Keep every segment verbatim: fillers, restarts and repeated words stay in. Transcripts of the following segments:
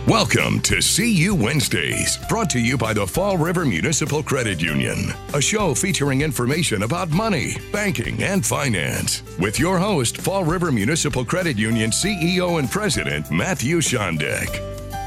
Welcome to See You Wednesdays, brought to you by the Fall River Municipal Credit Union, a show featuring information about money, banking, and finance. With your host, Fall River Municipal Credit Union C E O and President, Matthew Schondek.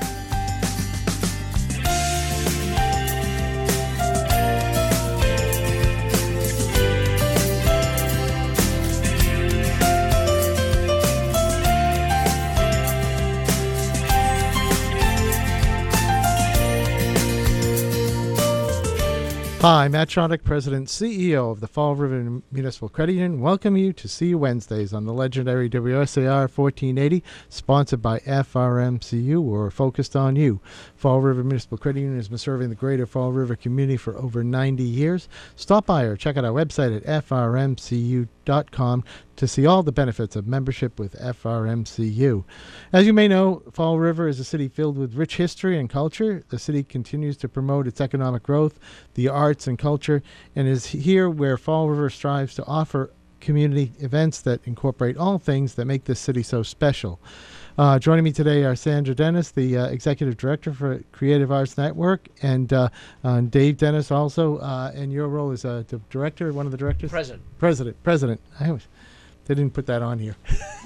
Hi, Matt Schondek, President C E O of the Fall River Municipal Credit Union. Welcome you to See You Wednesdays on the legendary W S A R fourteen eighty, sponsored by F R M C U. We're focused on you. Fall River Municipal Credit Union has been serving the greater Fall River community for over ninety years. Stop by or check out our website at F R M C U dot com to see all the benefits of membership with F R M C U. As you may know, Fall River is a city filled with rich history and culture. The city continues to promote its economic growth, the arts and culture, and is here where Fall River strives to offer community events that incorporate all things that make this city so special. Uh, joining me today are Sandra Dennis, the uh, Executive Director for Creative Arts Network, and uh, uh, Dave Dennis also, uh, and your role is uh, the Director, one of the Directors? President. President. President. I always, they didn't put that on here.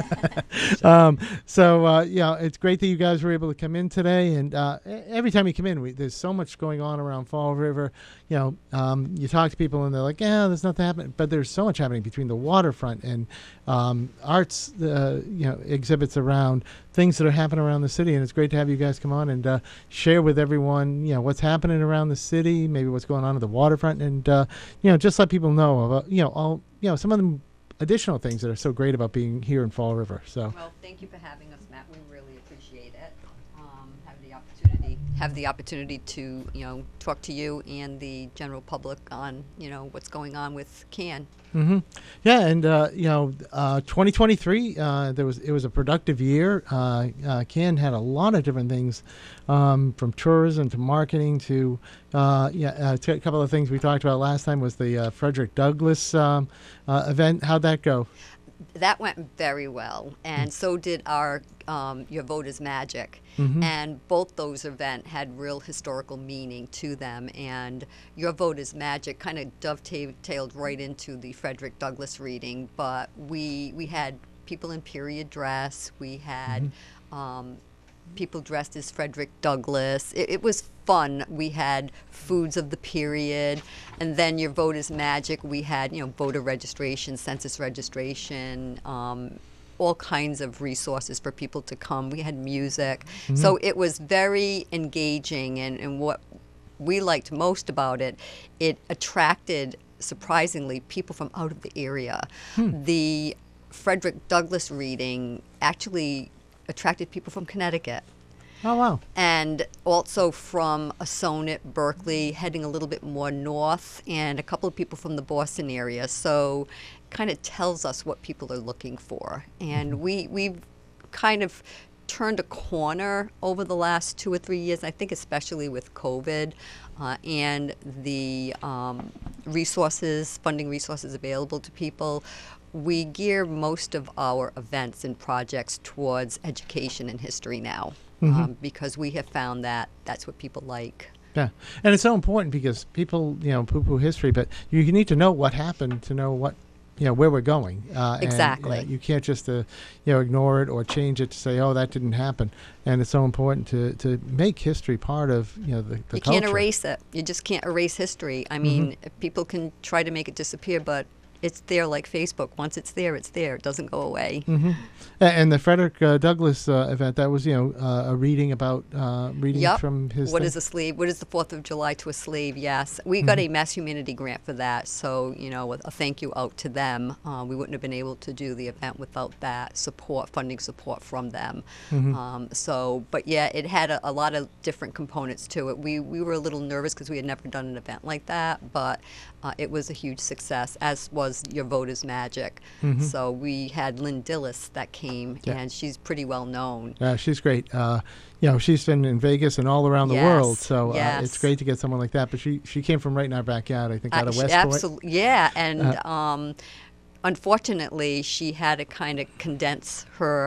um, so, uh, yeah, it's great that you guys were able to come in today. And uh, every time you come in, we, there's so much going on around Fall River. You know, um, you talk to people and they're like, yeah, there's nothing happening. But there's so much happening between the waterfront and um, arts, uh, you know, exhibits around things that are happening around the city. And it's great to have you guys come on and uh, share with everyone, you know, what's happening around the city, maybe what's going on at the waterfront. And, uh, you know, just let people know about, you know, all, you know, some of them additional things that are so great about being here in Fall River. So, well, thank you for having us, Matt. We really appreciate it. Um, have the opportunity, have the opportunity to, you know, talk to you and the general public on, you know, what's going on with CAN. Mm-hmm. Yeah, and uh, you know, uh, twenty twenty-three, uh, there was it was a productive year. Uh, uh, CAN had a lot of different things, um, from tourism to marketing to uh, yeah, uh, t- a couple of things we talked about last time was the uh, Frederick Douglass um, uh, event. How'd that go? That went very well, and mm-hmm. so did our um, Your Vote is Magic. Mm-hmm. And both those events had real historical meaning to them. And Your Vote is Magic kind of dovetailed right into the Frederick Douglass reading. But we we had people in period dress. We had mm-hmm. um, people dressed as Frederick Douglass. It, it was fun. We had foods of the period. And then Your Vote is Magic. We had, you know, voter registration, census registration, um, all kinds of resources for people to come. We had music. Mm-hmm. So it was very engaging, and, and what we liked most about it, it attracted, surprisingly, people from out of the area. Hmm. The Frederick Douglass reading actually attracted people from Connecticut. Oh, wow. And also from Assonet, Berkeley, heading a little bit more north, and a couple of people from the Boston area. So kind of tells us what people are looking for. And mm-hmm. we, we've kind of turned a corner over the last two or three years, I think especially with COVID uh, and the um, resources, funding resources available to people. We gear most of our events and projects towards education and history now. Mm-hmm. Um, because we have found that that's what people like. Yeah, and it's so important because people, you know, poo-poo history, but you need to know what happened to know what, you know, where we're going. Uh, exactly. And, uh, you can't just, uh, you know, ignore it or change it to say, oh, that didn't happen. And it's so important to, to make history part of, you know, the, the you culture. You can't erase it. You just can't erase history. I mean, mm-hmm. people can try to make it disappear, but it's there like Facebook. Once it's there, it's there. It doesn't go away. Mm-hmm. And the Frederick uh, Douglass uh, event, that was, you know, uh, a reading about, uh, reading yep. from his What thing? is a slave? What is the fourth of July to a slave? Yes. We mm-hmm. got a Mass Humanity grant for that. So, you know, a, a thank you out to them. Uh, we wouldn't have been able to do the event without that support, funding support from them. Mm-hmm. Um, so, but yeah, it had a, a lot of different components to it. We, we were a little nervous because we had never done an event like that, but uh, it was a huge success, as was Your Vote is Magic. Mm-hmm. So we had Lynn Dillis that came, yeah. and she's pretty well known. Yeah, she's great. Uh, you know, she's been in Vegas and all around the yes. world, so yes. uh, it's great to get someone like that. But she, she came from right in our backyard, I think, out uh, of Westport. Absolutely, yeah, and uh, um, unfortunately, she had to kind of condense her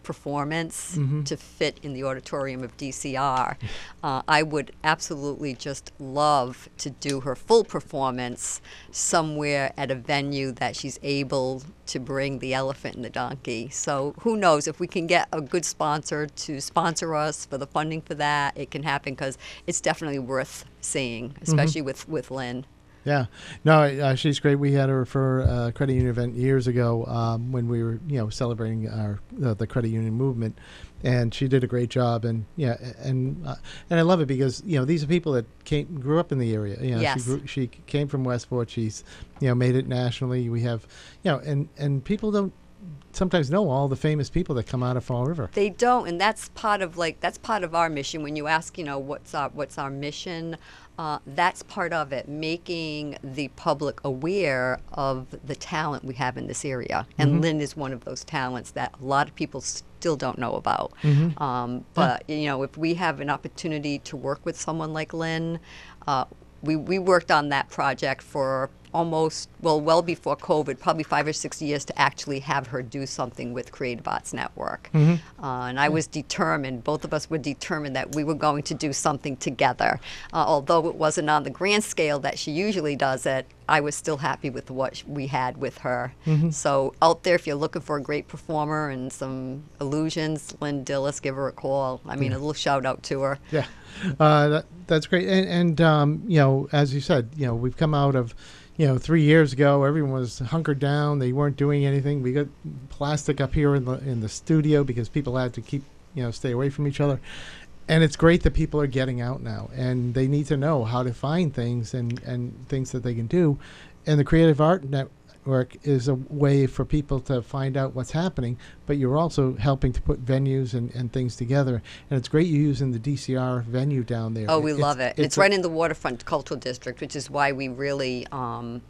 performance Mhm. to fit in the auditorium of D C R. Uh, I would absolutely just love to do her full performance somewhere at a venue that she's able to bring the elephant and the donkey. So who knows, if we can get a good sponsor to sponsor us for the funding for that, it can happen, because it's definitely worth seeing, especially with, with Lynn. Yeah, no, uh, she's great. We had her for a credit union event years ago um, when we were, you know, celebrating our uh, the credit union movement, and she did a great job. And yeah, and uh, and I love it because, you know, these are people that came grew up in the area. You know, Yes. she grew, she came from Westport. She's, you know, made it nationally. We have, you know, and and people don't sometimes know all the famous people that come out of Fall River. They don't, and that's part of like that's part of our mission. When you ask, you know, what's our what's our mission, uh, that's part of it, making the public aware of the talent we have in this area. And Mhm. Lynn is one of those talents that a lot of people still don't know about. Mhm. Um, but you know, if we have an opportunity to work with someone like Lynn, uh, we we worked on that project for almost, well, well before COVID, probably five or six years, to actually have her do something with Creative Arts Network. Mhm. Uh, and I was determined, both of us were determined that we were going to do something together. Uh, although it wasn't on the grand scale that she usually does it, I was still happy with what sh- we had with her. Mhm. So out there, if you're looking for a great performer and some illusions, Lynn Dillis, give her a call. I mean, a little shout out to her. Yeah, uh, that, that's great. And, and um, you know, as you said, you know, we've come out of, you know, three years ago, everyone was hunkered down. They weren't doing anything. We got plastic up here in the in the studio because people had to keep, you know, stay away from each other. And it's great that people are getting out now, and they need to know how to find things and, and things that they can do. And the Creative Art Network is a way for people to find out what's happening, but you're also helping to put venues and, and things together. And it's great you're using the D C R venue down there. Oh, we It's- love it. It's, a- right in the Waterfront Cultural District, which is why we really um,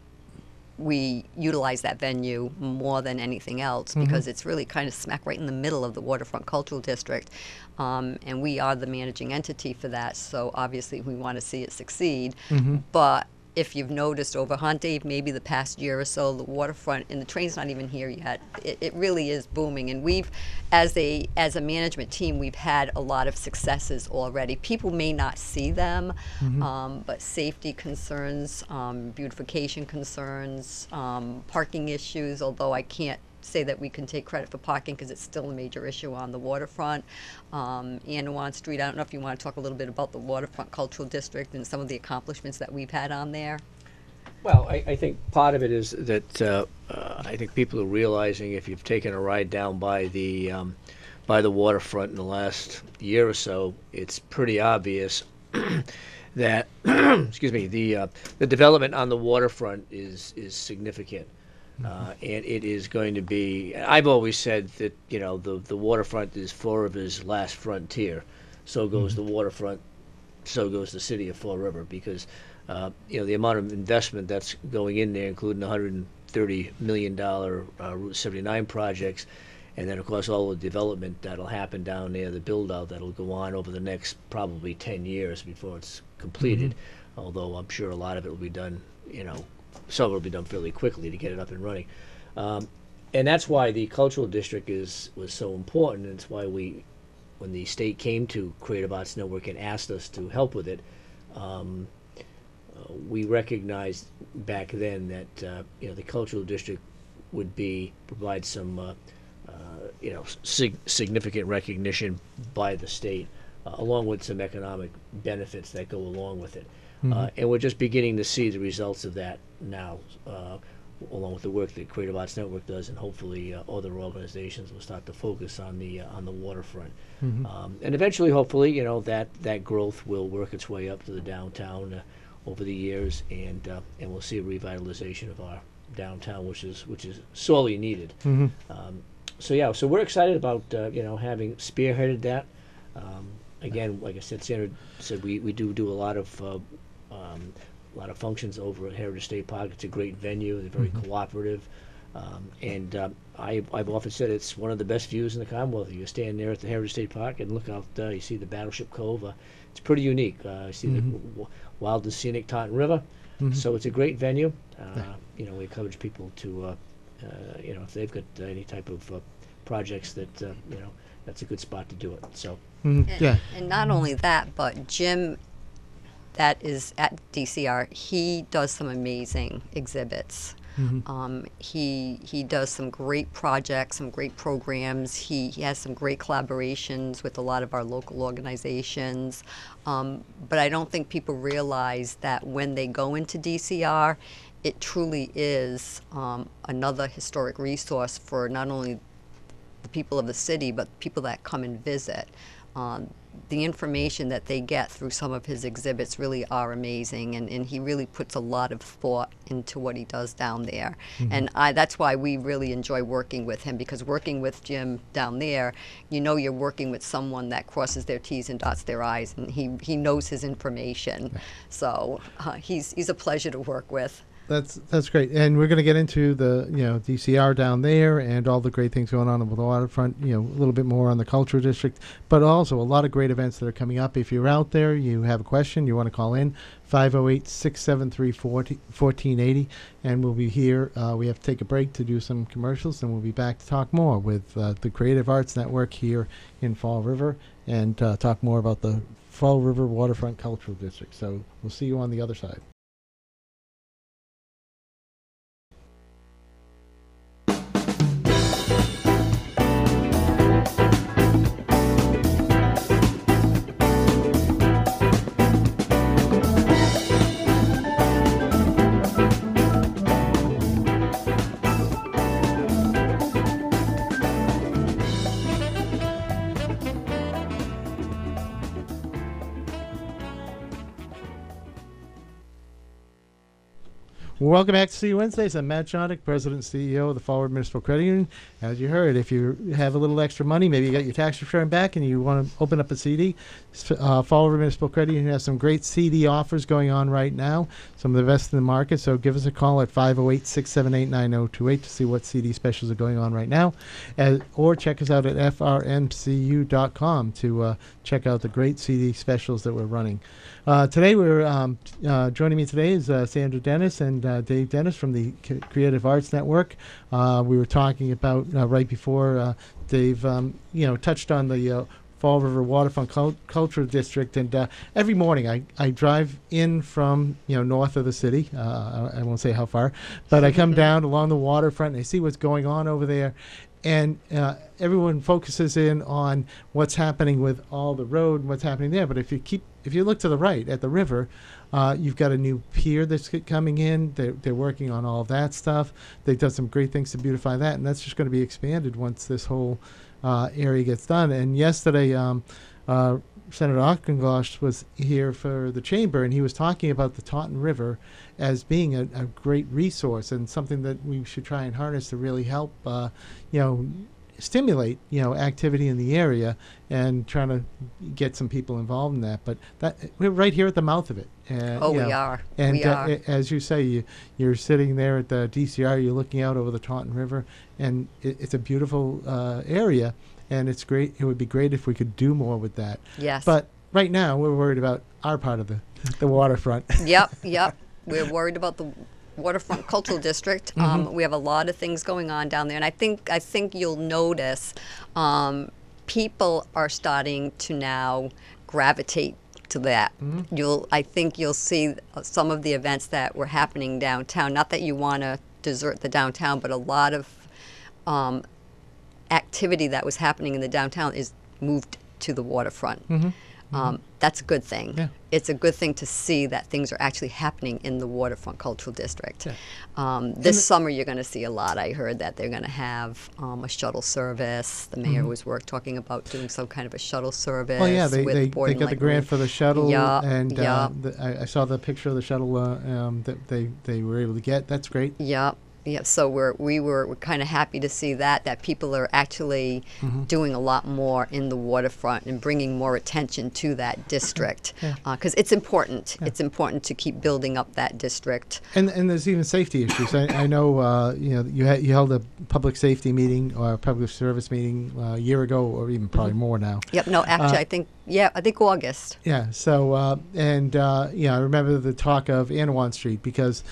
we utilize that venue more than anything else, because it's really kind of smack right in the middle of the Waterfront Cultural District. Um, and we are the managing entity for that, so obviously we want to see it succeed. Mhm. But if you've noticed over Hunt Dave, maybe the past year or so, the waterfront, and the train's not even here yet, it, it really is booming. And we've, as a as a management team, we've had a lot of successes already. People may not see them, um, but safety concerns, um, beautification concerns, um, parking issues, although I can't say that we can take credit for parking because it's still a major issue on the waterfront. Um, Anawan Street, I don't know if you want to talk a little bit about the Waterfront Cultural District and some of the accomplishments that we've had on there. Well, I, I think part of it is that uh, uh, I think people are realizing, if you've taken a ride down by the um, by the waterfront in the last year or so, it's pretty obvious that excuse me the uh, the development on the waterfront is is significant. Uh, and it is going to be, I've always said that, you know, the, the waterfront is Fall River's last frontier. So goes the waterfront, so goes the city of Fall River, because, uh, you know, the amount of investment that's going in there, including one hundred thirty million dollars uh, Route seventy-nine projects, and then, of course, all the development that'll happen down there, the build-out that'll go on over the next probably ten years before it's completed, although I'm sure a lot of it will be done, you know, some will be done fairly quickly to get it up and running. Um, and that's why the cultural district is was so important. And it's why we, when the state came to Creative Arts Network and asked us to help with it, um, uh, we recognized back then that uh, you know, the cultural district would be provide some uh, uh, you know sig- significant recognition by the state, uh, along with some economic benefits that go along with it. Uh, and we're just beginning to see the results of that now, uh, along with the work that Creative Arts Network does, and hopefully uh, other organizations will start to focus on the uh, on the waterfront. Um, and eventually, hopefully, you know, that that growth will work its way up to the downtown uh, over the years, and uh, and we'll see a revitalization of our downtown, which is which is sorely needed. Um, so yeah, so we're excited about uh, you know, having spearheaded that. Um, again, like I said, Sandra said, we, we do do a lot of uh, um, a lot of functions over at Heritage State Park. It's a great venue. They're very cooperative. Um, and uh, I, I've often said it's one of the best views in the Commonwealth. You stand there at the Heritage State Park and look out, uh, you see the Battleship Cove. Uh, it's pretty unique. Uh, you see the w- wild and scenic Taunton River. So it's a great venue. Uh, you know, we encourage people to, uh, uh, you know, if they've got uh, any type of uh, projects that, uh, you know, that's a good spot to do it. So. Mhm. And, Yeah. and not only that, but Jim, that is at D C R, he does some amazing exhibits. Mm-hmm. Um, he he does some great projects, some great programs. He, he has some great collaborations with a lot of our local organizations. Um, but I don't think people realize that when they go into D C R, it truly is um, another historic resource for not only the people of the city, but people that come and visit. Um, the information that they get through some of his exhibits really are amazing, and, and he really puts a lot of thought into what he does down there. Mm-hmm. And I, that's why we really enjoy working with him, because working with Jim down there, you know you're working with someone that crosses their T's and dots their I's, and he, he knows his information. So uh, he's, he's a pleasure to work with. That's that's great, and we're going to get into the you know D C R down there and all the great things going on with the waterfront. You know, a little bit more on the cultural district, but also a lot of great events that are coming up. If you're out there, you have a question, you want to call in five oh eight, six seven three, fourteen eighty, and we'll be here. Uh, we have to take a break to do some commercials, and we'll be back to talk more with uh, the Creative Arts Network here in Fall River, and uh, talk more about the Fall River Waterfront Cultural District. So we'll see you on the other side. Welcome back to See You Wednesdays. I'm Matt Jondick, President and C E O of the Fall River Municipal Credit Union. As you heard, if you have a little extra money, maybe you got your tax return back and you want to open up a C D, uh, Fall River Municipal Credit Union has some great C D offers going on right now, some of the best in the market. So give us a call at five oh eight, six seven eight, nine oh two eight to see what C D specials are going on right now. As, or check us out at F R M C U dot com to uh, check out the great C D specials that we're running. Uh, today, we're um, uh, joining me today is uh, Sandra Dennis and uh, Dave Dennis from the C- Creative Arts Network. Uh, we were talking about uh, right before uh, Dave, um, you know, touched on the uh, Fall River Waterfront Cult- Cultural District, and uh, every morning I, I drive in from you know north of the city. Uh, I, I won't say how far, but I come down along the waterfront and I see what's going on over there. And uh, everyone focuses in on what's happening with all the road and what's happening there. But if you keep, if you look to the right at the river, uh, you've got a new pier that's coming in. They're, they're working on all of that stuff. They've done some great things to beautify that, and that's just going to be expanded once this whole uh, area gets done. And yesterday, um, uh, Senator Auchincloss was here for the chamber, and he was talking about the Taunton River as being a, a great resource and something that we should try and harness to really help, uh, you know, stimulate, you know, activity in the area and trying to get some people involved in that. But that we're right here at the mouth of it. Uh, Oh, you we know, are. And We uh, are. a- as you say, you, you're sitting there at the D C R, you're looking out over the Taunton River, and it, it's a beautiful uh, area. And it's great. It would be great if we could do more with that. Yes. But right now, we're worried about our part of the, the waterfront. Yep, yep. We're worried about the Waterfront Cultural District. Um, we have a lot of things going on down there, and I think I think you'll notice um, people are starting to now gravitate to that. You'll, I think you'll see some of the events that were happening downtown. Not that you want to desert the downtown, but a lot of um, activity that was happening in the downtown is moved to the waterfront. Mm-hmm. Um, that's a good thing. Yeah. It's a good thing to see that things are actually happening in the Waterfront Cultural District. Yeah. Um, this summer, you're going to see a lot. I heard that they're going to have um, a shuttle service. The mayor was work talking about doing some kind of a shuttle service. Well, yeah, they, with they, board they and got the light room. grant for the shuttle, Yeah, and yeah. uh, the, I, I saw the picture of the shuttle uh, um, that they, they were able to get. That's great. Yep. Yep. So we're we were we're kind of happy to see that that people are actually Mm-hmm. doing a lot more in the waterfront and bringing more attention to that district Yeah. because it's important. It's important to keep building up that district. And and there's even safety issues. I, I know uh, you know you ha- you held a public safety meeting or a public service meeting uh, a year ago, or even probably more now. Yep. No, actually, Uh, I think yeah, I think August. Yeah. So uh, and uh, yeah, I remember the talk of Anawan Street because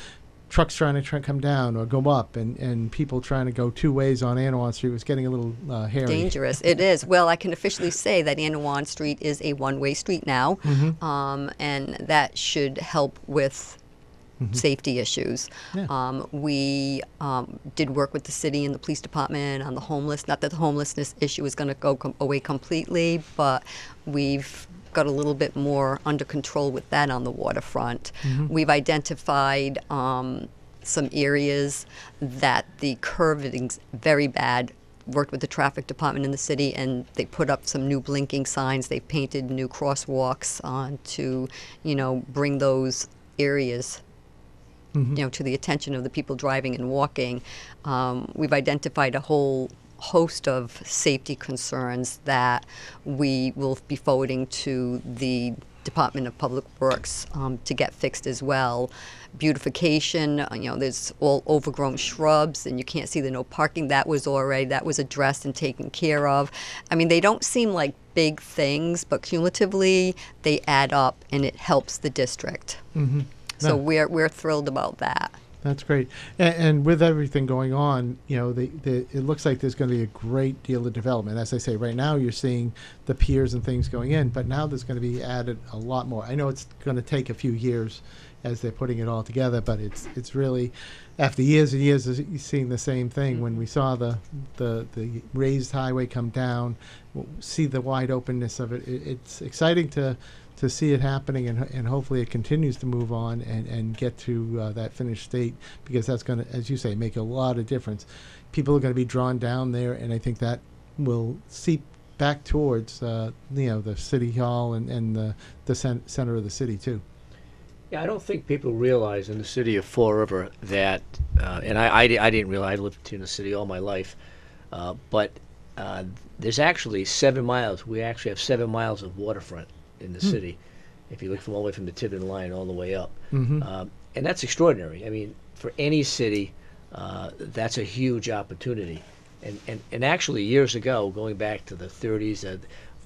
trucks trying to try, come down or go up, and, and people trying to go two ways on Anawan Street was getting a little uh, hairy. Dangerous. It is. Well, I can officially say that Anawan Street is a one-way street now, Mm-hmm. um, and that should help with Mm-hmm. safety issues. Yeah. Um, we um, did work with the city and the police department on the homeless. Not that the homelessness issue is going to go com- away completely, but we've got a little bit more under control with that on the waterfront. Mm-hmm. We've identified um, some areas that the curving's very bad. Worked with the traffic department in the city, and they put up some new blinking signs. They painted new crosswalks on to, you know, bring those areas, Mm-hmm. you know, to the attention of the people driving and walking. Um, we've identified a whole host of safety concerns that we will be forwarding to the Department of Public Works um, to get fixed as well. Beautification, uh, you know, there's all overgrown shrubs and you can't see the no parking. That was already, that was addressed and taken care of. I mean, they don't seem like big things, but cumulatively they add up and it helps the district. Mm-hmm. So No. we're we're thrilled about that. That's great. And, and with everything going on, you know, the, the, it looks like there's going to be a great deal of development. As I say, right now you're seeing the piers and things going in, but now there's going to be added a lot more. I know it's going to take a few years as they're putting it all together, but it's it's really, after years and years of seeing the same thing, when we saw the, the, the raised highway come down, w- see the wide openness of it, it it's exciting to to see it happening, and and hopefully it continues to move on and, and get to uh, that finished state, because that's going to, as you say, make a lot of difference. People are going to be drawn down there, and I think that will seep back towards uh, you know, the city hall and, and the, the cen- center of the city too. Yeah, I don't think people realize in the city of Fall River that, uh, and I, I, di- I didn't realize, I lived in the city all my life, uh, but uh, there's actually seven miles, we actually have seven miles of waterfront in the Hmm. city, if you look from all the way from the Tiverton line all the way up. Mm-hmm. Um, and that's extraordinary. I mean, for any city, uh, that's a huge opportunity. And, and, and actually, years ago, going back to the thirties, uh,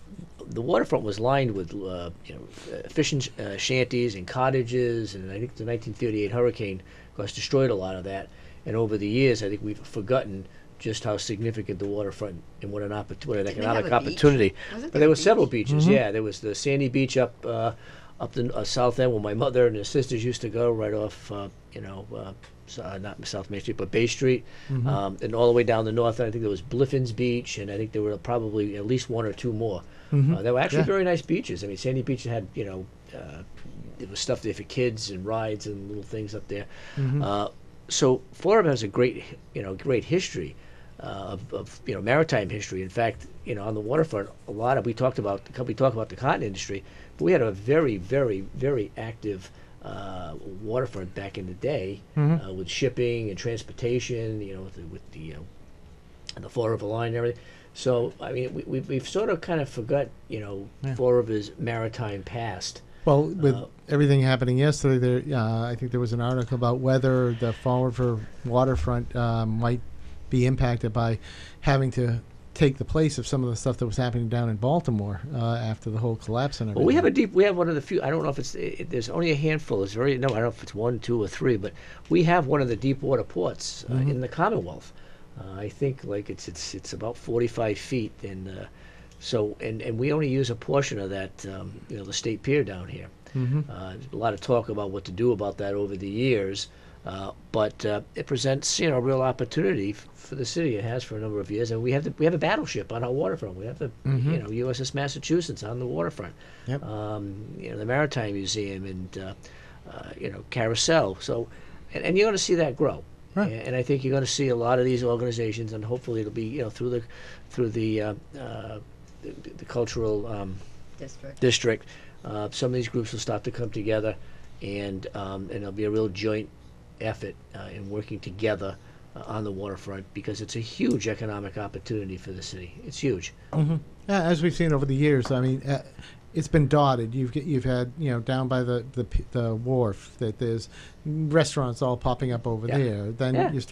the waterfront was lined with uh, you know, uh, fishing uh, shanties and cottages, and I think the nineteen thirty-eight hurricane, of course, destroyed a lot of that. And over the years, I think we've forgotten just how significant the waterfront and what an, oppor- what an Didn't they have economic a beach? opportunity. Wasn't But there there a were several beach? beaches. Mhm. Yeah, there was the Sandy Beach up uh, up the uh, south end where my mother and her sisters used to go, right off, uh, you know, uh, so, uh, not South Main Street, but Bay Street, Mhm. um, and all the way down the north end. I think there was Bliffin's Beach, and I think there were probably at least one or two more. Mhm. Uh, they were actually Yeah. very nice beaches. I mean, Sandy Beach had, you know, uh, there was stuff there for kids and rides and little things up there. Mhm. Uh, so Florida has a great, you know, great history uh, of, of, you know, maritime history. In fact, you know, on the waterfront, a lot of we talked about we talked about the cotton industry, but we had a very, very, very active uh, waterfront back in the day Mhm. uh, with shipping and transportation. You know, with the, with the uh, the Fall River line and everything. So I mean, we, we've, we've sort of kind of forgot, you know, Yeah. Fall River's maritime past. Well, with Uh, everything happening yesterday, there uh, I think there was an article about whether the Fall River waterfront uh, might be impacted by having to take the place of some of the stuff that was happening down in Baltimore uh, after the whole collapse and everything. Well, we have a deep. We have one of the few. I don't know if it's. It, there's only a handful. It's very. No, I don't know if it's one, two, or three. But we have one of the deep water ports uh, Mhm. in the Commonwealth. Uh, I think like it's it's it's about forty-five feet, and uh, so and and we only use a portion of that. Um, you know, the state pier down here. Mhm. Uh, there's a lot of talk about what to do about that over the years, uh, but uh, it presents, you know, a real opportunity f- for the city. It has for a number of years, and we have the, we have a battleship on our waterfront. We have the Mhm. you know U S S Massachusetts on the waterfront. Yep. Um, you know, the Maritime Museum and uh, uh, you know, Carousel. So, and, and you're going to see that grow. Right. And, and I think you're going to see a lot of these organizations, and hopefully it'll be, you know, through the through the uh, uh, the, the cultural um, District. district. Uh, some of these groups will start to come together, and um, and there'll be a real joint effort uh, in working together uh, on the waterfront, because it's a huge economic opportunity for the city. It's huge. Mhm. Yeah, as we've seen over the years, I mean, uh, it's been dotted. You've get- you've had, you know, down by the the, p- the wharf that there's restaurants all popping up over Yeah. there. Then Yeah. you start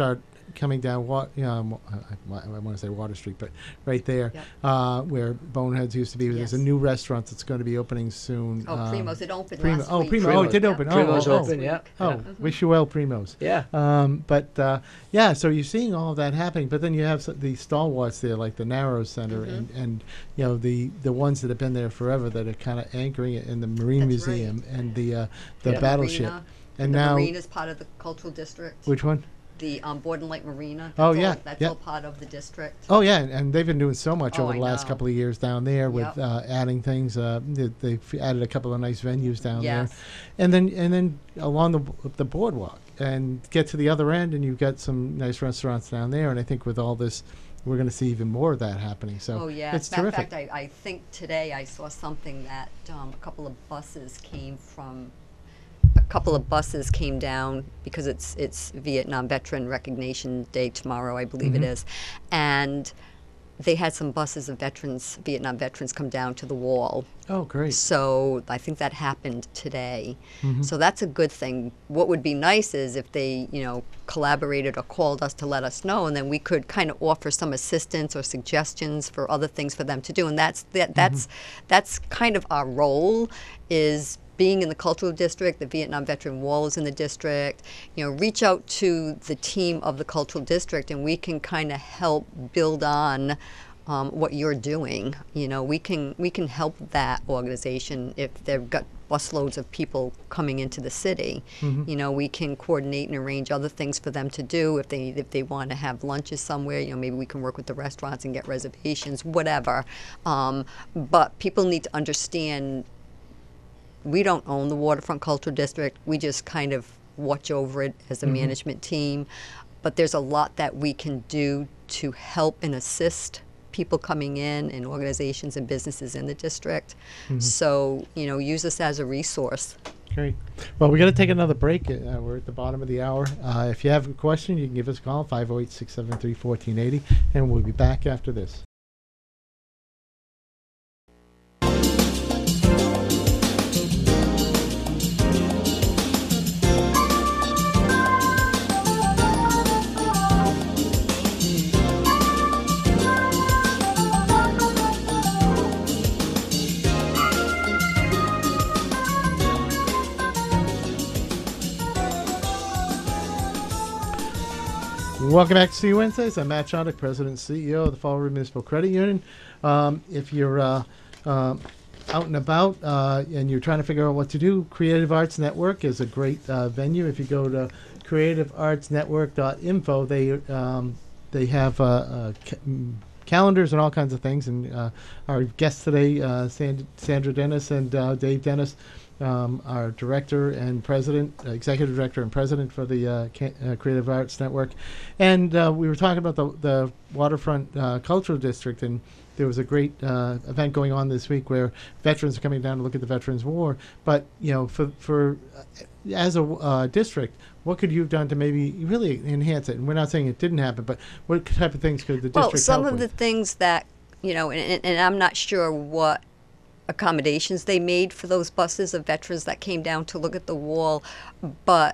coming down, Wa- um, I, I want to say Water Street, but right there, Yep. uh, where Boneheads used to be. There's a Yes. new restaurant that's going to be opening soon. Oh, um, Primo's. It opened Primo. last Oh, week. Primo. Oh, it did Primo's. open. Oh, Primo's oh, oh. open, yeah. Oh, yeah. wish you well, Primos. Yeah. Um, but uh, yeah, so you're seeing all of that happening. But then you have s- the stalwarts there, like the Narrows Center, Mhm. and, and you know the the ones that have been there forever that are kind of anchoring it in the Marine That's right. Museum and the uh, the Yeah. battleship. Marina. And the now, Marina's part of the cultural district. which one? The um, Borden Light Marina. Oh, That's yeah, all, that's yeah. all part of the district. Oh yeah, and, and they've been doing so much Oh, over the I last know. couple of years down there with Yep. uh, adding things. Uh, they, they've added a couple of nice venues down Yes. there, and then and then along the b- the boardwalk, and get to the other end, and you've got some nice restaurants down there. And I think with all this, we're going to see even more of that happening. So Oh, yeah. it's Matter of terrific. fact, I, I think today I saw something that um, a couple of buses came from, a couple of buses came down because it's it's Vietnam Veteran Recognition Day tomorrow, I believe it Mhm. is. And they had some buses of veterans, Vietnam veterans, come down to the wall. Oh, great. So I think that happened today. Mhm. So that's a good thing. What would be nice is if they, you know, collaborated or called us to let us know, and then we could kind of offer some assistance or suggestions for other things for them to do. And that's that, that's that's kind of our role, is being in the cultural district. The Vietnam Veteran Wall is in the district. You know, reach out to the team of the cultural district, and we can kind of help build on um, what you're doing. You know, we can we can help that organization if they've got busloads of people coming into the city. Mhm. You know, we can coordinate and arrange other things for them to do. If they if they want to have lunches somewhere, you know, maybe we can work with the restaurants and get reservations, whatever. Um, but people need to understand, we don't own the Waterfront Cultural District. We just kind of watch over it as a Mhm. management team. But there's a lot that we can do to help and assist people coming in and organizations and businesses in the district. Mhm. So, you know, use us as a resource. Great. Well, we're going to take another break. Uh, we're at the bottom of the hour. Uh, if you have a question, you can give us a call, five oh eight, six seven three, one four eight oh, and we'll be back after this. Welcome back to See You Wednesdays. I'm Matt Chondak, President and C E O of the Fall River Municipal Credit Union. Um, if you're uh, um out and about uh, and you're trying to figure out what to do, Creative Arts Network is a great uh, venue. If you go to creative arts network dot info, they um, they have uh, uh, ca- mm, calendars and all kinds of things. And uh, our guests today, uh, Sand- Sandra Dennis and uh, Dave Dennis, Um, our director and president, uh, executive director and president for the uh, Ca- uh, Creative Arts Network. And uh, we were talking about the, the Waterfront uh, Cultural District, and there was a great uh, event going on this week where veterans are coming down to look at the Veterans War. But, you know, for, for uh, as a uh, district, what could you have done to maybe really enhance it? And we're not saying it didn't happen, but what type of things could the district Well, some help of with? the things that, you know, and, and I'm not sure what accommodations they made for those buses of veterans that came down to look at the wall, but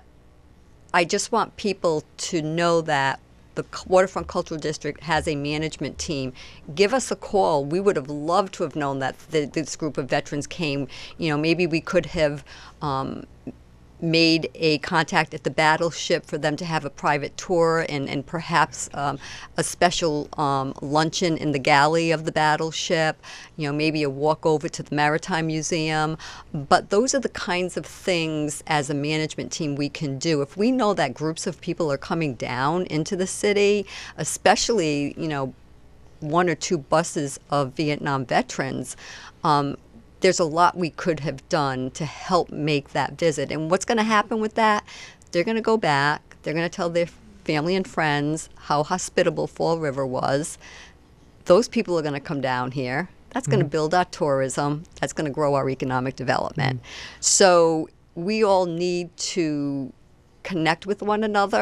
I just want people to know that the C- Waterfront Cultural District has a management team. Give us a call. We would have loved to have known that th- this group of veterans came. You know, maybe we could have um, made a contact at the battleship for them to have a private tour, and, and perhaps um, a special um, luncheon in the galley of the battleship, you know, maybe a walk over to the Maritime Museum. But those are the kinds of things as a management team we can do. If we know that groups of people are coming down into the city, especially, you know, one or two buses of Vietnam veterans, um, there's a lot we could have done to help make that visit. And what's going to happen with that? They're going to go back. They're going to tell their family and friends how hospitable Fall River was. Those people are going to come down here. That's going to build our tourism. That's going to grow our economic development. So we all need to connect with one another.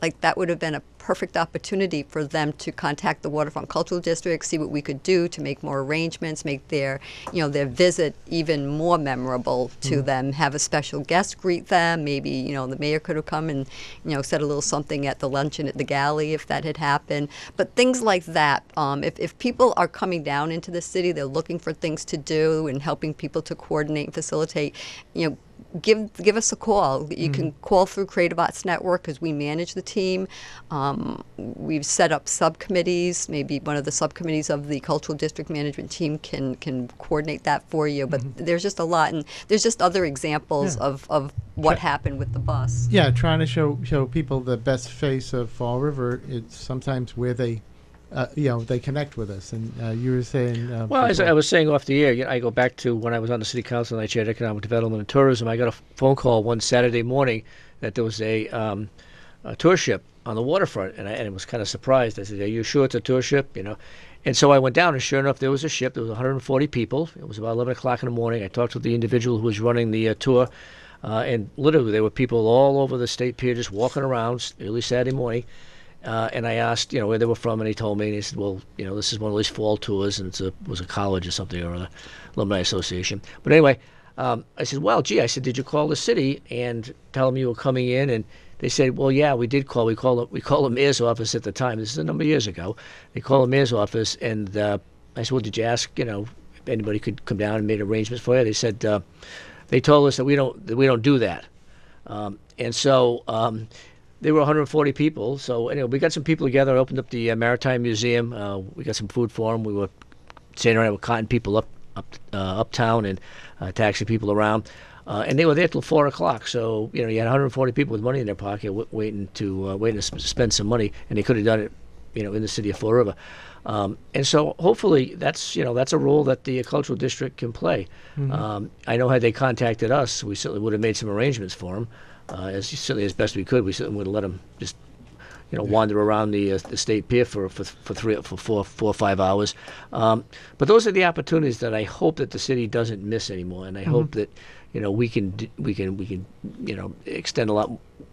like that would have been a perfect opportunity for them to contact the Waterfront Cultural District, see what we could do to make more arrangements, make their, you know, their visit even more memorable to mm. them, have a special guest greet them. Maybe, you know, the mayor could have come and, you know, said a little something at the luncheon at the galley if that had happened. But things like that, um, if, if people are coming down into the city, they're looking for things to do and helping people to coordinate and facilitate, you know, give give us a call. You mm-hmm. can call through Creative Arts Network because we manage the team. Um, we've set up subcommittees. Maybe one of the subcommittees of the Cultural District Management team can can coordinate that for you. But mm-hmm. there's just a lot, and there's just other examples yeah. of, of what Try, happened with the bus. Yeah, trying to show show people the best face of Fall River. It's sometimes where they Uh, you know, they connect with us. And uh, you were saying... Uh, well, as I was saying off the air, you know, I go back to when I was on the city council and I chaired economic development and tourism. I got a phone call one Saturday morning that there was a, um, a tour ship on the waterfront, and I, and I was kind of surprised. I said, are you sure it's a tour ship? You know, and so I went down, and sure enough, there was a ship. There was one hundred forty people. It was about eleven o'clock in the morning. I talked to the individual who was running the uh, tour, uh, and literally there were people all over the state pier just walking around early Saturday morning. Uh, and I asked, you know, where they were from, and he told me, and he said, well, you know, this is one of these fall tours, and it's a was a college or something, or an alumni association. But anyway, um, I said, well, gee, I said, did you call the city and tell them you were coming in? And they said, well, yeah, we did call. We called we called the mayor's office at the time. This is a number of years ago. They called the mayor's office, and uh, I said, well, did you ask, you know, if anybody could come down and make arrangements for you? They said, uh, they told us that we don't that we don't do that. Um, and so. Um, There were one hundred forty people, so anyway, we got some people together. I opened up the uh, Maritime Museum. Uh, we got some food for them. We were sitting around with cotton people up up uh, uptown and uh, taxing people around, uh, and they were there till four o'clock. So you know, you had one hundred forty people with money in their pocket, w- waiting to uh, waiting to sp- spend some money, and they could have done it, you know, in the city of Fall River. Um, and so hopefully that's you know that's a role that the cultural district can play. Mm-hmm. Um, I know had they contacted us, we certainly would have made some arrangements for them. Uh, as certainly as best we could, we certainly would have let them just, you know, wander around the uh, the state pier for for for three for four four or five hours. Um, but those are the opportunities that I hope that the city doesn't miss anymore, and I mm-hmm. hope that, you know, we can we can we can you know extend a lot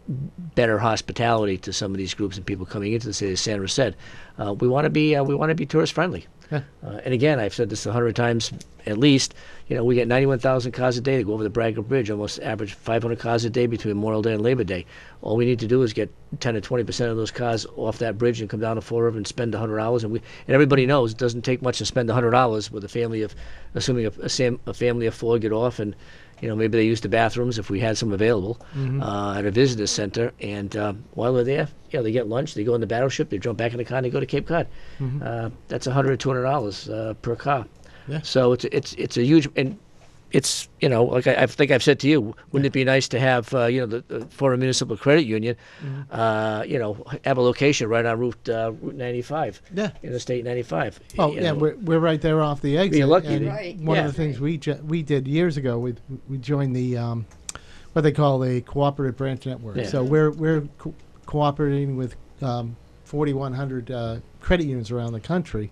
better hospitality to some of these groups and people coming into the city. As Sandra said, uh, we want to be uh, we want to be tourist friendly. Yeah. Uh, and again, I've said this a hundred times at least. You know, we get ninety-one thousand cars a day to go over the Bradford Bridge, almost average five hundred cars a day between Memorial Day and Labor Day. All we need to do is get ten to twenty percent of those cars off that bridge and come down to Fall River and spend one hundred dollars. And we and everybody knows it doesn't take much to spend one hundred dollars with a family of, assuming a, a, sam, a family of four get off, and you know maybe they use the bathrooms if we had some available mm-hmm. uh, at a visitor center. And um, while they're there, you know, they get lunch, they go in the battleship, they jump back in the car, and they go to Cape Cod. Mm-hmm. Uh, that's one hundred dollars, two hundred dollars uh, per car. Yeah. So it's it's it's a huge, and it's, you know, like I, I think I've said to you, wouldn't yeah. it be nice to have, uh, you know, the, the Fall River Municipal Credit Union, mm-hmm. uh, you know, have a location right on Route uh, Route ninety-five, yeah, Interstate ninety-five. Oh yeah, know. we're we're right there off the exit. You're lucky. And right. One yeah. of the things we ju- we did years ago, we we joined the um, what they call the Cooperative Branch Network. Yeah. So we're we're co- cooperating with um, forty-one hundred uh, credit unions around the country.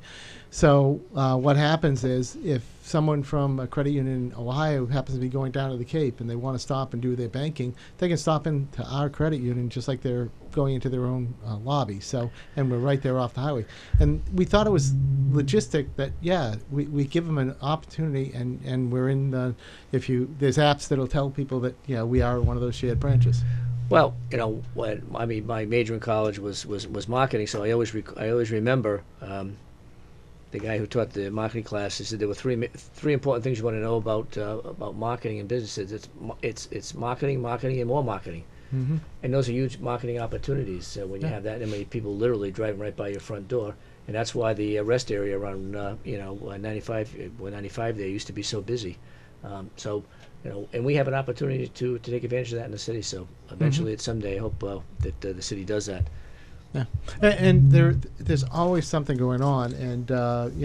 So uh, what happens is if someone from a credit union in Ohio happens to be going down to the Cape and they want to stop and do their banking, they can stop into our credit union just like they're going into their own uh, lobby. So, and we're right there off the highway. And we thought it was logistic that, yeah, we, we give them an opportunity, and, and we're in the, if you, there's apps that'll tell people that, you know, we are one of those shared branches. Well, you know, when, I mean, my major in college was, was, was marketing, so I always rec- I always remember um, the guy who taught the marketing class. He said there were three three important things you want to know about uh, about marketing and businesses. It's it's it's marketing, marketing, and more marketing. Mm-hmm. And those are huge marketing opportunities uh, when you yeah. have that many people literally driving right by your front door. And that's why the uh, rest area around uh, you know uh, ninety-five, uh, ninety-five there used to be so busy. Um, so. You know, and we have an opportunity to, to take advantage of that in the city. So eventually, mm-hmm. it's someday, I hope uh, that uh, the city does that. Yeah, and, and there there's always something going on. And uh, you know,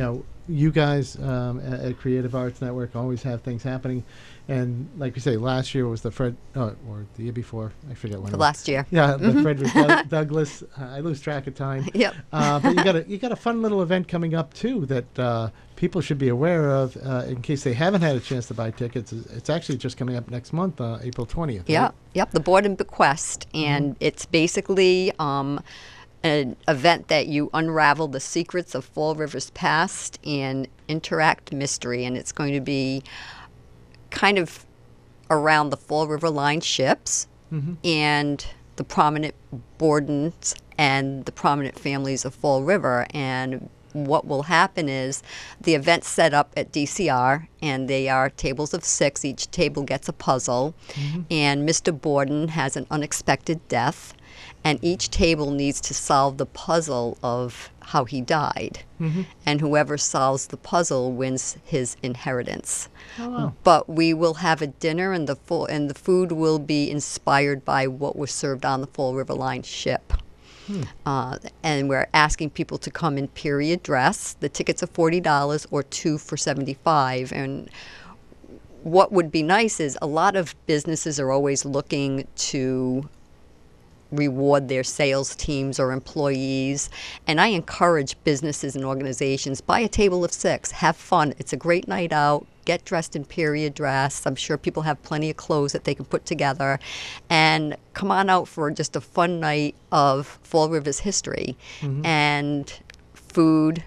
you guys um, at, at Creative Arts Network always have things happening. And like we say, last year was the Fred, oh, or the year before, I forget when. The it was. last year. Yeah, Mm-hmm. the Frederick Doug- Douglass. Uh, I lose track of time. Yep. Uh, but you got a you got a fun little event coming up too that uh, people should be aware of uh, in case they haven't had a chance to buy tickets. It's it's actually just coming up next month, uh, April twentieth. Yeah, Right? yep, the Board and Bequest, and it's basically um, an event that you unravel the secrets of Fall River's past and interact mystery, and it's going to be kind of around the Fall River line ships Mm-hmm. and the prominent Bordens and the prominent families of Fall River. And what will happen is the event's set up at D C R, and they are tables of six. Each table gets a puzzle, Mm-hmm. and Mister Borden has an unexpected death, and each table needs to solve the puzzle of how he died. Mm-hmm. And whoever solves the puzzle wins his inheritance. Oh, wow. But we will have a dinner, and the full and the food will be inspired by what was served on the Fall River Line ship. Hmm. Uh, and we're asking people to come in period dress. The tickets are forty dollars or two for seventy-five. And what would be nice is a lot of businesses are always looking to reward their sales teams or employees. And I encourage businesses and organizations, buy a table of six, have fun. It's a great night out. Get dressed in period dress. I'm sure people have plenty of clothes that they can put together. And come on out for just a fun night of Fall River's history. Mm-hmm. And food,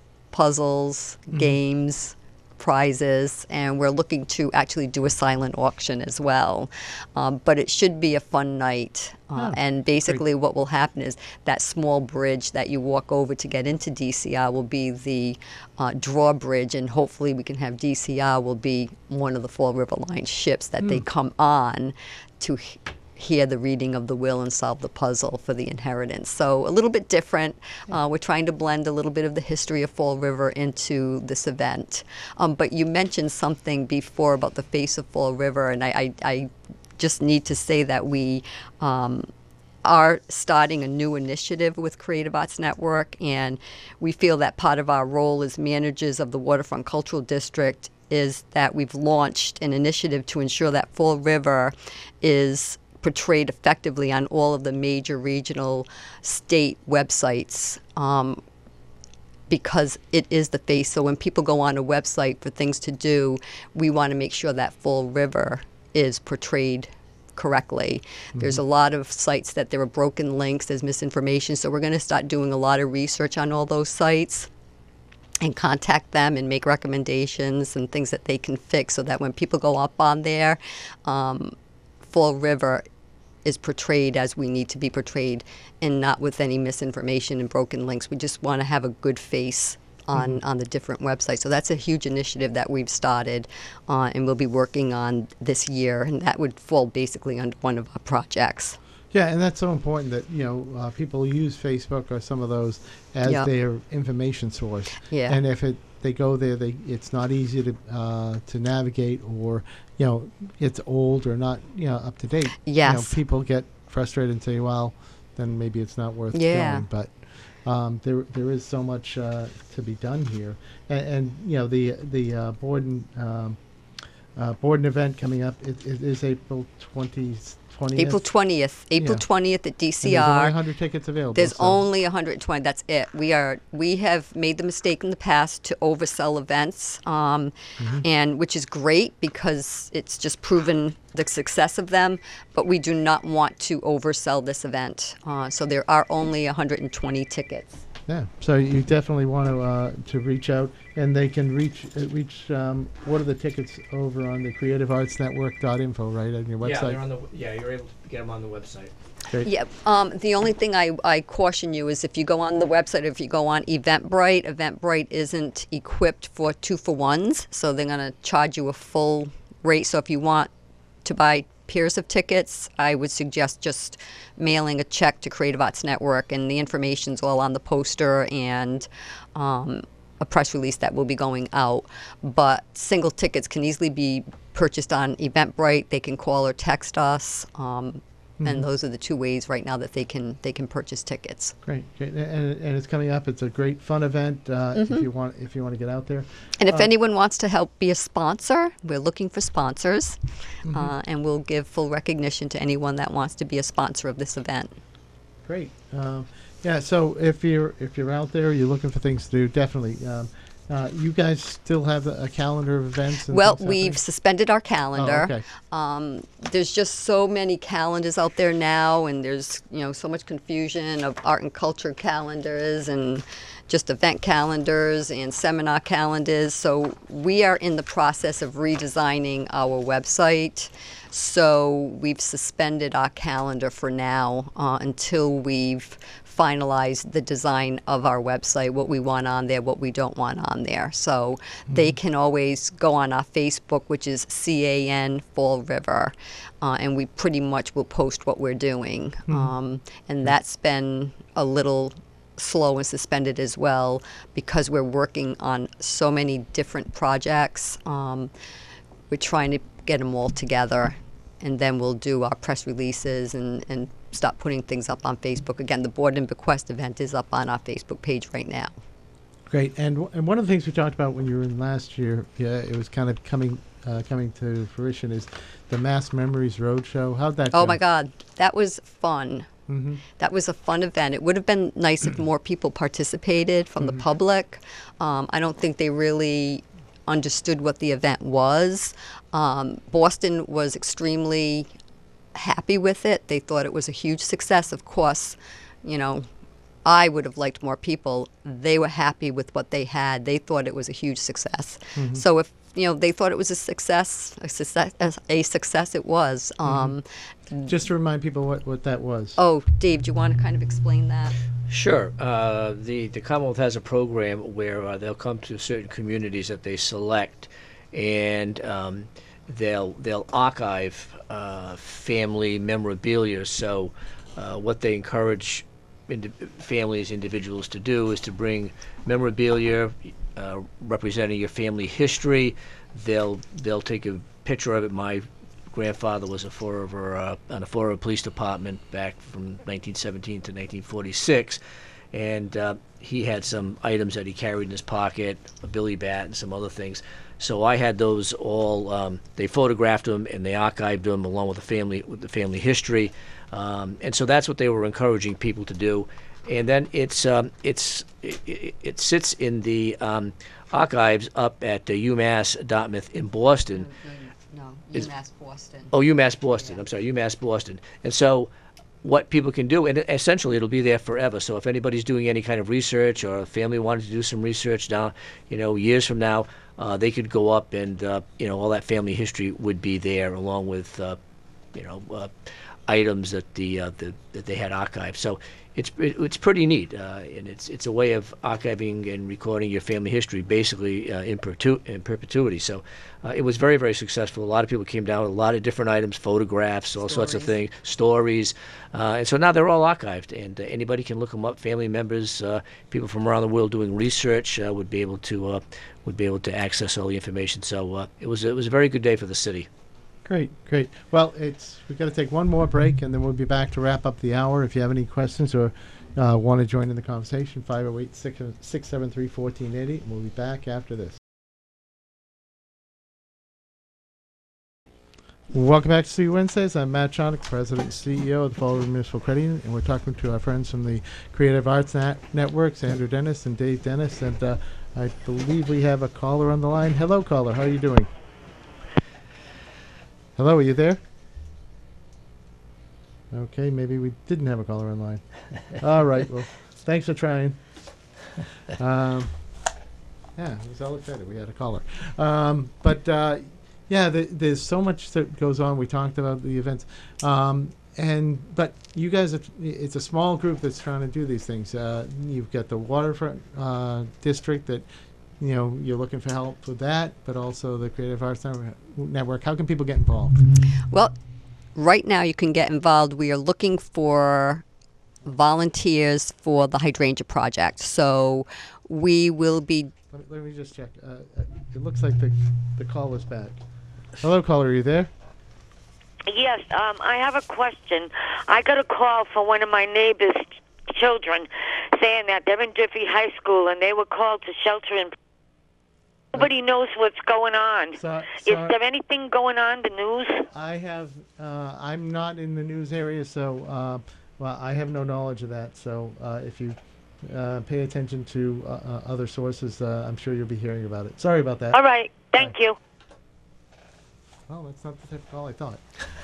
puzzles, Mm-hmm. games, prizes, and we're looking to actually do a silent auction as well. Um, but it should be a fun night. Uh, Oh, and basically what will happen is that small bridge that you walk over to get into D C R will be the uh, drawbridge, and hopefully we can have D C R will be one of the Fall River Line ships that they come on to h- hear the reading of the will and solve the puzzle for the inheritance. So a little bit different. Uh, we're trying to blend a little bit of the history of Fall River into this event. Um, but you mentioned something before about the face of Fall River, and I, I, I just need to say that we um, are starting a new initiative with Creative Arts Network, and we feel that part of our role as managers of the Waterfront Cultural District is that we've launched an initiative to ensure that Fall River is portrayed effectively on all of the major regional state websites, um, because it is the face. So when people go on a website for things to do, we want to make sure that Fall River is portrayed correctly. Mm-hmm. There's a lot of sites that there are broken links, there's misinformation, so we're going to start doing a lot of research on all those sites and contact them and make recommendations and things that they can fix, so that when people go up on there, um, Fall River is portrayed as we need to be portrayed, and not with any misinformation and broken links. We just want to have a good face on, mm-hmm. on the different websites. So that's a huge initiative that we've started uh, and we'll be working on this year, and that would fall basically under one of our projects. Yeah, and that's so important that, you know, uh, people use Facebook or some of those as Yeah. their information source. Yeah. And if it they go there, they it's not easy to uh, to navigate, or, you know, it's old or not, you know, up to date. Yes. You know, people get frustrated and say, well, then maybe it's not worth Yeah. going. But um, there there is so much uh, to be done here. And, and you know, the the uh, Borden um, uh, Borden event coming up, it, it is April twentieth. April twentieth. April Yeah. twentieth at D C And there's only R. one hundred tickets available. There's so- only one hundred twenty. That's it. We are. We have made the mistake in the past to oversell events, um, Mm-hmm. and which is great because it's just proven the success of them. But we do not want to oversell this event. Uh, so there are only one hundred twenty tickets. Yeah, so you definitely want to uh, to reach out, and they can reach uh, reach. Um, what are the tickets over on the creative arts network dot info, right, on your website? Yeah, they're on the. Yeah, you're able to get them on the website. Great. Yeah. Um, the only thing I, I caution you is if you go on the website, if you go on Eventbrite, Eventbrite isn't equipped for two for ones, so they're going to charge you a full rate. So if you want to buy pairs of tickets, I would suggest just mailing a check to Creative Arts Network, and the information's all on the poster and um, a press release that will be going out. But single tickets can easily be purchased on Eventbrite. They can call or text us. Um, and those are the two ways right now that they can they can purchase tickets. Great, great. And, and it's coming up. It's a great fun event uh, Mm-hmm. if you want if you want to get out there. And if Uh, anyone wants to help be a sponsor, we're looking for sponsors, Mm-hmm. uh, and we'll give full recognition to anyone that wants to be a sponsor of this event. Great. Um, yeah. So if you're if you're out there, you're looking for things to do, definitely. Um, uh, you guys still have a, a calendar of events. And Well, things we've happening? suspended our calendar. Oh, okay. Um, there's just so many calendars out there now, and there's you know so much confusion of art and culture calendars and just event calendars and seminar calendars. So we are in the process of redesigning our website. So we've suspended our calendar for now uh, until we've finalized the design of our website, what we want on there, what we don't want on there. So they can always go on our Facebook, which is C A N Fall River, uh, and we pretty much will post what we're doing. Um, and that's been a little slow and suspended as well because we're working on so many different projects. Um, we're trying to get them all together, and then we'll do our press releases and, and start putting things up on Facebook. Again, the Board and Bequest event is up on our Facebook page right now. Great. And w- and one of the things we talked about when you were in last year, yeah, it was kind of coming uh, coming to fruition, is the Mass Memories Roadshow. How'd that go? Oh my God, that was fun. Mm-hmm. That was a fun event. It would have been nice if more people participated from the public. Um, I don't think they really understood what the event was. Um, Boston was extremely happy with it. They thought it was a huge success. Of course, you know, I would have liked more people. They were happy with what they had. They thought it was a huge success. Mm-hmm. So if you know they thought it was a success, a success, a success it was. Um, Just to remind people what, what that was. Oh, Dave, do you want to kind of explain that? Sure. Uh, the the Commonwealth has a program where uh, they'll come to certain communities that they select, and um, they'll they'll archive uh, family memorabilia. So, uh, what they encourage indi- families, individuals to do is to bring memorabilia uh, representing your family history. They'll they'll take a picture of it. My grandfather was a Fall River, uh, on the Fall River Police Department back from nineteen seventeen to nineteen forty-six, and uh, he had some items that he carried in his pocket, a billy bat and some other things. So I had those all. Um, they photographed them and they archived them along with the family with the family history, um, and so that's what they were encouraging people to do. And then it's um, it's it, it, it sits in the um, archives up at uh, UMass Dartmouth in Boston. No, Is- UMass Boston. Oh, UMass Boston. I'm sorry, UMass Boston. And so what people can do, and essentially it'll be there forever. So if anybody's doing any kind of research or a family wanted to do some research down, you know, years from now, uh, they could go up and, uh, you know, all that family history would be there along with, uh, you know, uh, items that the, uh, the that they had archived. So it's it, it's pretty neat, uh, and it's it's a way of archiving and recording your family history basically uh, in, pertu- in perpetuity. So uh, it was very very successful. A lot of people came down with a lot of different items, photographs, all sorts of Stories. things, stories, uh, and so now they're all archived, and uh, anybody can look them up. Family members, uh, people from around the world doing research uh, would be able to uh, would be able to access all the information. So uh, it was it was a very good day for the city. Great, great. Well, it's we've got to take one more break, and then we'll be back to wrap up the hour. If you have any questions or uh, want to join in the conversation, five oh eight, six seven three, one four eight zero. And we'll be back after this. Welcome back to See You Wednesdays. I'm Matt Chonick, President and C E O of the Fall River Municipal Credit Union, and we're talking to our friends from the Creative Arts Net- Networks, Andrew Dennis and Dave Dennis, and uh, I believe we have a caller on the line. Hello, caller. How are you doing? Hello, are you there? Okay, maybe we didn't have a caller on line. All right, well, thanks for trying. Um, yeah, I was all excited. We had a caller. Um, but, uh, yeah, the, there's so much that goes on. We talked about the events. Um, and But you guys, have, it's a small group that's trying to do these things. Uh, you've got the waterfront uh, district that, you know, you're looking for help with that, but also the Creative Arts Network. How can people get involved? Well, right now you can get involved. We are looking for volunteers for the hydrangea project. So we will be. Let me, let me just check. Uh, uh, it looks like the the call is back. Hello, caller. Are you there? Yes, um, I have a question. I got a call from one of my neighbor's children saying that they're in Diffie High School and they were called to shelter in. Nobody knows what's going on. So, Is so there anything going on the news? I have. Uh, I'm not in the news area, so uh, well, I have no knowledge of that. So uh, if you uh, pay attention to uh, uh, other sources, uh, I'm sure you'll be hearing about it. Sorry about that. All right. Thank Bye. you. Well, that's not the type of call I thought.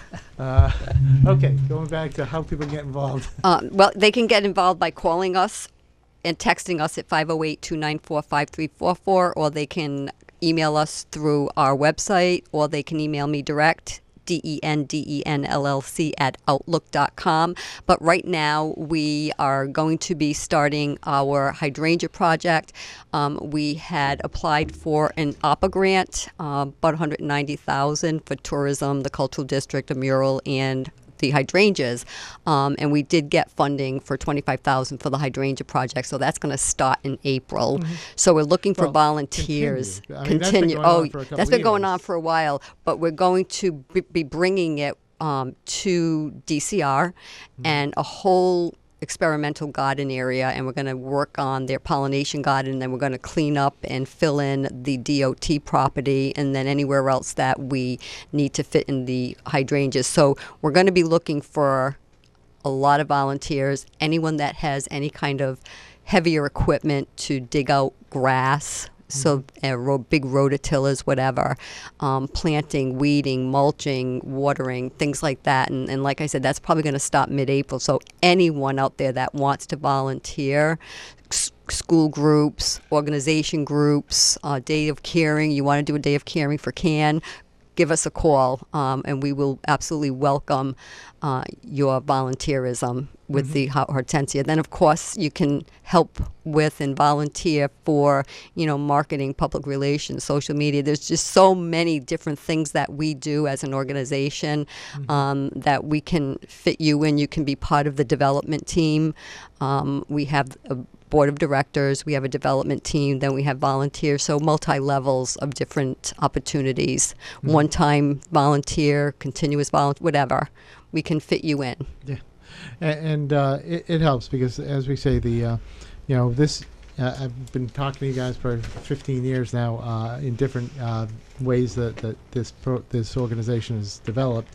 Uh, okay, going back to how people get involved. Um, well, they can get involved by calling us and texting us at five oh eight, two nine four, five three four four, or they can email us through our website, or they can email me direct, D E N D E N L L C at outlook dot com. But right now, we are going to be starting our hydrangea project. Um, we had applied for an OPPA grant, uh, about one hundred ninety thousand dollars for tourism, the cultural district, a mural, and the hydrangeas, um, and we did get funding for twenty-five thousand dollars for the hydrangea project, so that's going to start in April. Mm-hmm. So we're looking for Well, volunteers. continue. I mean, that's been going oh, on for a couple that's been going years. on for a while, but we're going to b- be bringing it um, to D C R Mm-hmm. and a whole experimental garden area, and we're going to work on their pollination garden, and then we're going to clean up and fill in the D O T property, and then anywhere else that we need to fit in the hydrangeas. So we're going to be looking for a lot of volunteers, anyone that has any kind of heavier equipment to dig out grass, so uh, ro- big rototillers, whatever, um, planting, weeding, mulching, watering, things like that. And, and like I said, that's probably going to stop mid-April. So anyone out there that wants to volunteer, s- school groups, organization groups, uh, day of caring, you want to do a day of caring for CAN, give us a call, um, and we will absolutely welcome uh, your volunteerism with the Ho- Hortensia. Then, of course, you can help with and volunteer for, you know, marketing, public relations, social media. There's just so many different things that we do as an organization um, that we can fit you in. You can be part of the development team. Um, we have a board of directors, we have a development team, then we have volunteers, so multi-levels of different opportunities. Mm-hmm. One-time volunteer, continuous volunteer, whatever. We can fit you in. Yeah, and, and uh, it, it helps because, as we say, the uh, you know this. Uh, I've been talking to you guys for fifteen years now uh, in different uh, ways that, that this pro- this organization has developed,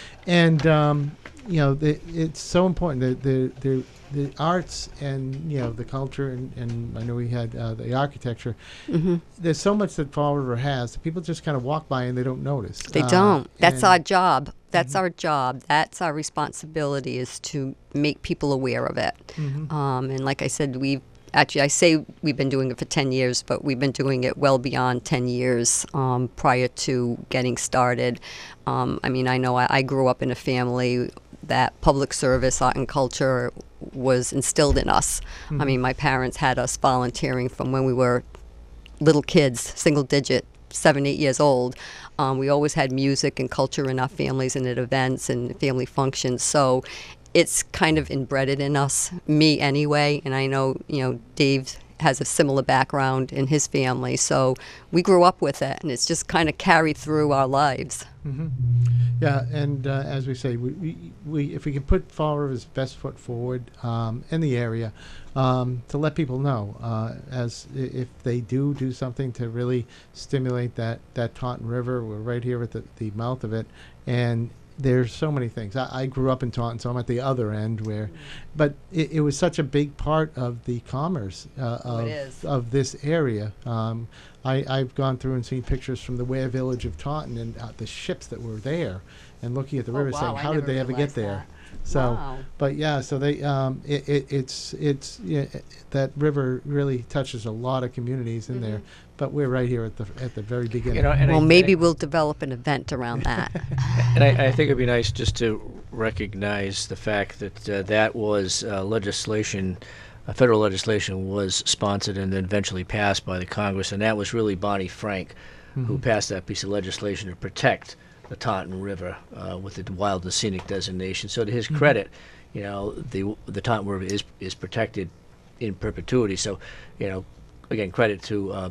and um, you know the, it's so important that the, the the arts and you know the culture and, and I know we had uh, the architecture. Mm-hmm. There's so much that Fall River has that people just kind of walk by and they don't notice. They Uh, don't. That's and- our job. That's our job. That's our responsibility, is to make people aware of it. Mhm. Um, and like I said, we've actually, I say we've been doing it for ten years, but we've been doing it well beyond ten years um, prior to getting started. Um, I mean, I know I, I grew up in a family that public service, art and culture was instilled in us. I mean, my parents had us volunteering from when we were little kids, single digit, seven, eight years old. Um, we always had music and culture in our families and at events and family functions. So it's kind of inbred in us, me anyway. And I know, you know, Dave has a similar background in his family. So we grew up with it, and it's just kind of carried through our lives. Mm-hmm. Yeah, and uh, as we say, we, we, we if we can put Fall River's best foot forward um, in the area um, to let people know, uh, as i- if they do do something to really stimulate that, that Taunton River, we're right here at the, the mouth of it, and there's so many things. I, I grew up in Taunton, so I'm at the other end where, but it, it was such a big part of the commerce uh, Oh, of, it is. of this area. Um, I, I've gone through and seen pictures from the Ware Village of Taunton and uh, the ships that were there, and looking at the Oh, river, wow, saying, I "How did never they ever get realized there?" that. So, Wow. but yeah, so they um, it, it, it's it's yeah, that river really touches a lot of communities in there, but we're right here at the at the very beginning. You know, and I- Well, and maybe I- we'll develop an event around that. And I, I think it'd be nice just to recognize the fact that uh, that was uh, legislation, uh, federal legislation was sponsored and then eventually passed by the Congress, and that was really Bonnie Frank who passed that piece of legislation to protect the Taunton River uh, with the wild and scenic designation. So to his credit, you know, the the Taunton River is is protected in perpetuity. So, you know, again, credit to uh,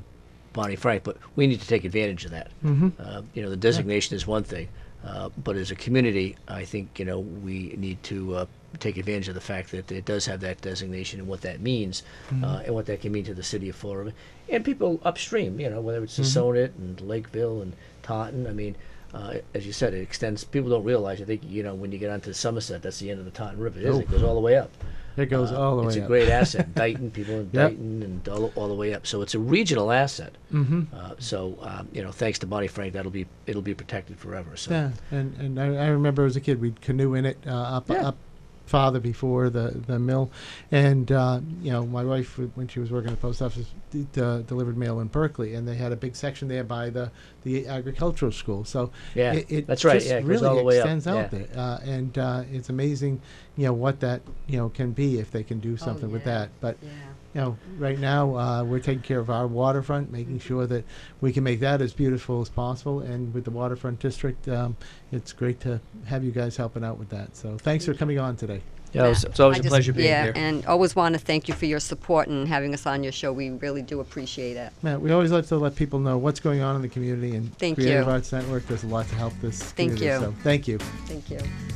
Bonnie Frank, but we need to take advantage of that. Mm-hmm. Uh, you know, the designation is one thing, uh, but as a community, I think, you know, we need to uh, take advantage of the fact that it does have that designation and what that means, Mm-hmm. uh, and what that can mean to the city of Fall River and people upstream. You know, whether it's Mm-hmm. Sonnet and Lakeville and Taunton. I mean, uh, as you said, it extends. People don't realize. I think, you know, when you get onto Somerset, that's the end of the Taunton River. It is. Oh. It goes all the way up. It goes Uh, all the way it's up. a great asset. Dayton, people in Yep. Dayton, and all, all the way up. So it's a regional asset. Mm-hmm. Uh, so um, you know, thanks to Bonnie Frank, that'll be it'll be protected forever. So Yeah, and and I, I remember as a kid we'd canoe in it uh, up Yeah. up farther before the the mill, and uh, you know my wife when she was working at the post office d- uh, delivered mail in Berkeley, and they had a big section there by the the agricultural school. So Yeah, it, it that's right, just yeah, it goes really all the way up, extends out yeah. there, uh, and uh, it's amazing, you know what that you know can be if they can do Oh, something with yeah. that. But Yeah. you know, right now uh, we're taking care of our waterfront, making sure that we can make that as beautiful as possible. And with the waterfront district, um, it's great to have you guys helping out with that. So thanks for coming on today. Yeah, it was, it's always I a just- pleasure being yeah, here. and always want to thank you for your support and having us on your show. We really do appreciate it. Matt, we always like to let people know what's going on in the community, and Thank Creative you. Arts Network does a lot to help this Thank community. you. So thank you. Thank you.